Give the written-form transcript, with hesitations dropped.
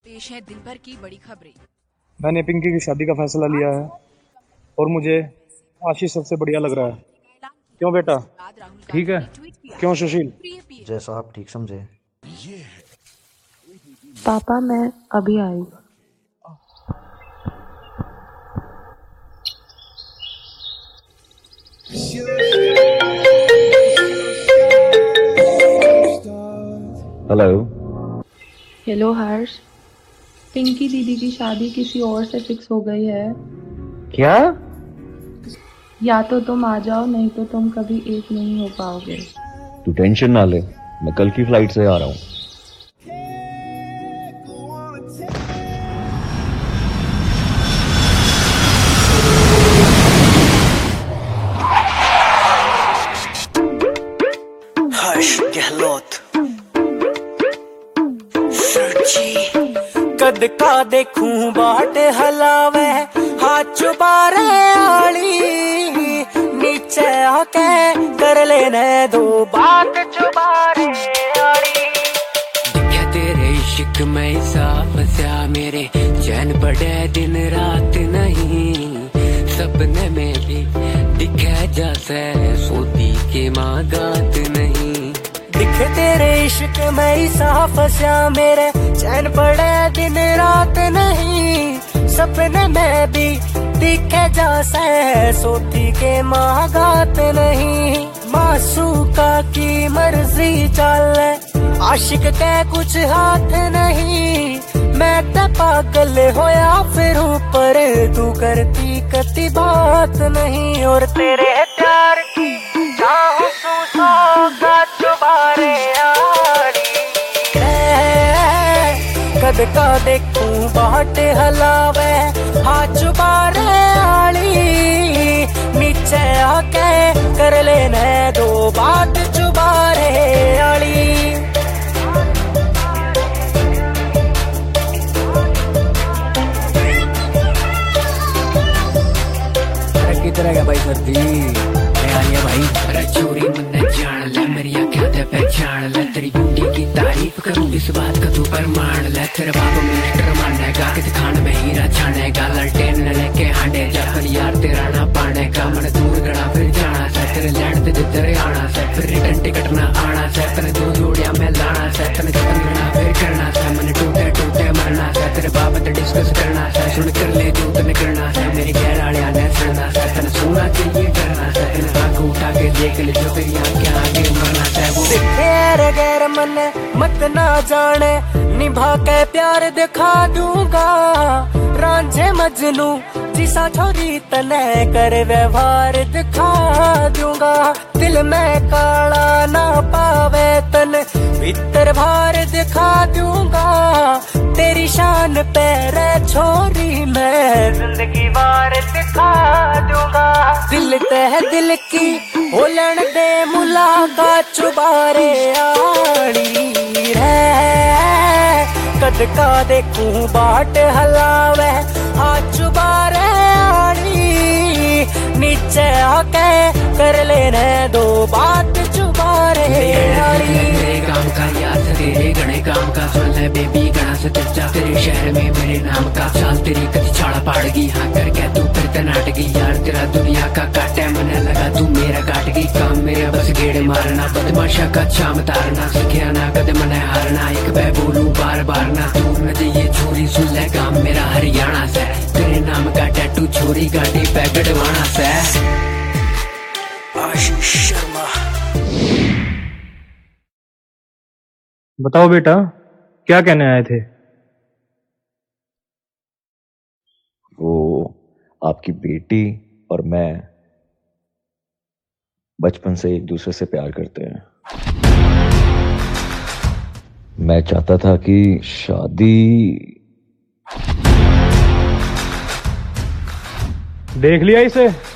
पेश है दिन भर की बड़ी खबरें। मैंने पिंकी की शादी का फैसला लिया है और मुझे आशीष सबसे बढ़िया लग रहा है। क्यों बेटा, ठीक है? क्यों सुशील? जैसा आप ठीक समझे। पापा मैं अभी आई। हेलो। हेलो हर्ष, पिंकी दीदी की शादी किसी और से फिक्स हो गई है। क्या? या तो तुम आ जाओ, नहीं तो तुम कभी एक नहीं हो पाओगे। तू टेंशन ना ले, मैं कल की फ्लाइट से आ रहा हूँ। हर्ष गहलोत कद का देखूं बाट हलावे हाथ चुबारे आली नीचे आके कर लेने दो बात चुबारे आली। दिखे तेरे इश्क में साफ फंसा मेरे चैन पड़े दिन रात नहीं सपने में भी दिखे जैसे सोती के माँ गात नहीं। दिखे तेरे इश्क में ही साफ फंसा मेरे चैन पड़े दिन रात नहीं सपने में भी दिखे जैसे सोती के माँ गात नहीं। मासूका की मर्जी चले आशिक के कुछ हाथ नहीं मैं तो पागल होया फिर ऊपर तू करती कती बात नहीं। और तेरे प्यार की चाहूं का चुबारे आड़ी कद का देखूं बाट हलावे हाथ चुबारे आड़ी नीचे आके कर लेने दो बात चुबारे आड़ी। किधर है भाई सर्दी है भाई। अरे चोरी मुन्ने जान ले मेरी आँखें ते पहचान ले तेरी ब्यूटी की तारीफ करूँ इस बात का तू प्रमाण ले। तेरे बाप मिनिस्टर मानेगा किस खान में हीरा छानेगा ललटेन लेके हांडे जाकर यार तेरा ना पानेगा मन दूर गड़ा फिर जाना से तेरे लैंड ते तेरे आना से फिर रिटर्न टिकट ना आना से तेरे दो जोड़िया में लाना से तेरे जतन करना फिर करना से मन टूटे टूटे मरना से तेरे बाप ते डिस्कस करना से सुन कर ले जो तने करना से मेरी गैर आलिया ने सुनना से तेरे सुना के ये करना से तेरे आँख उठा के देख ले जो तेरी आँखें आगे मरना से वो गैर गैर मन मत ना जाने निभा के प्यार दिखा दूंगा रांझे मजनू जिसा छोरी तने कर व्यवहार दिखा दूंगा। दिल में काला ना पावे तन भीतर भार दिखा दूंगा तेरी शान पैरे छोरी मैं जिंदगी बार दिखा दूंगा। दिल तह दिल की बोलन दे मुलाकात चुबारे आड़ी कद का देखूं बाट हलावे हाथ चुबारे आड़ी नीचे आके कर लेने दो बात चुबारे आड़ी। मेरे काम का याद तेरे गणे काम का सुन ले बेबी गणा से चर्चा तेरे शहर में मेरे नाम का साल तेरी कदी छाड़ा पाड़गी हाँ कर क्या तू फिर तनाटगी यार तेरा दुनिया का काटे मन लगा तू मेरा काटगी काम मेरा बस गेड़ मारना बदमाशा का छाम तारना सखिया ना कद मन हारना एक बह बोलू बार बार ना दूर न ये छोरी सुन ले काम मेरा हरियाणा से तेरे नाम का टैटू छोरी गाड़ी पे गढ़वाना से। आशीष शर्मा। बताओ बेटा, क्या कहने आए थे? वो आपकी बेटी और मैं बचपन से एक दूसरे से प्यार करते हैं। मैं चाहता था कि शादी। देख लिया इसे?